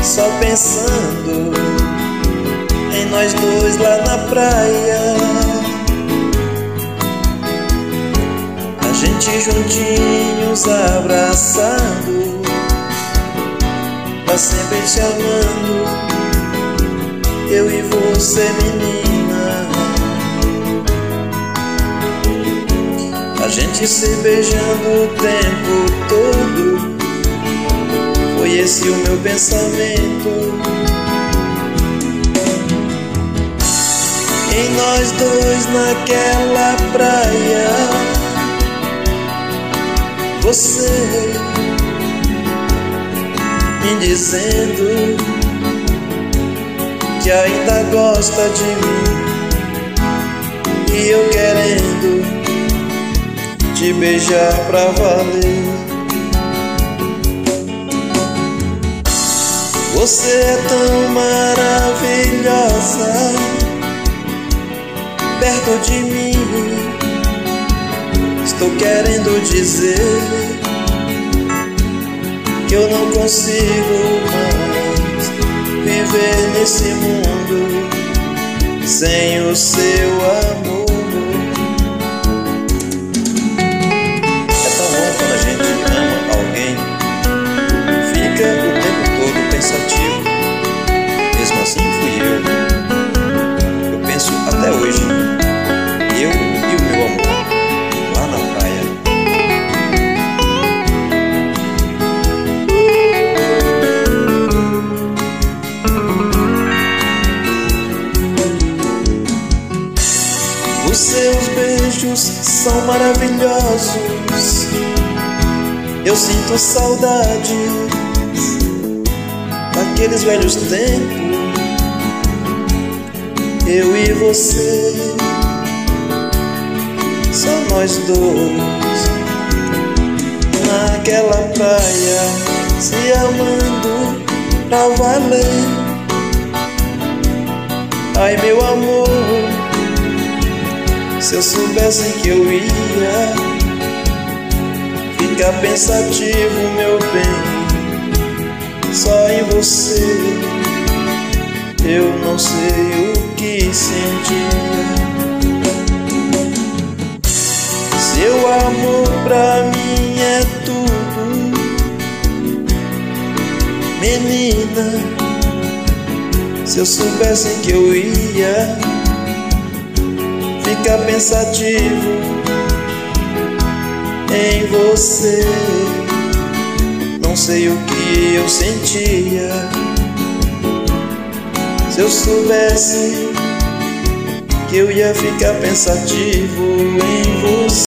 só pensando em nós dois lá na praia. A gente juntinhos abraçado, pra sempre te amando, eu e você, menina. A gente se beijando o tempo todo, foi esse o meu pensamento. Em nós dois naquela praia, você me dizendo que ainda gosta de mim, e eu querendo te beijar pra valer. Você é tão maravilhosa perto de mim. Estou querendo dizer que eu não consigo mais viver nesse mundo sem o seu amor. É tão bom quando a gente ama alguém, fica o tempo todo pensativo. Mesmo assim fui eu penso até hoje, eu e o meu amor lá na praia. Os seus beijos são maravilhosos, eu sinto saudade daqueles velhos tempos, eu e você, só nós dois naquela praia, se amando pra valer. Ai, meu amor, se eu soubesse que eu ia ficar pensativo, meu bem, só em você, eu não sei o que sentir. Seu amor pra mim é tudo, menina. Se eu soubesse que eu ia ficar pensativo em você, não sei o que eu sentia. Se eu soubesse que eu ia ficar pensativo em você.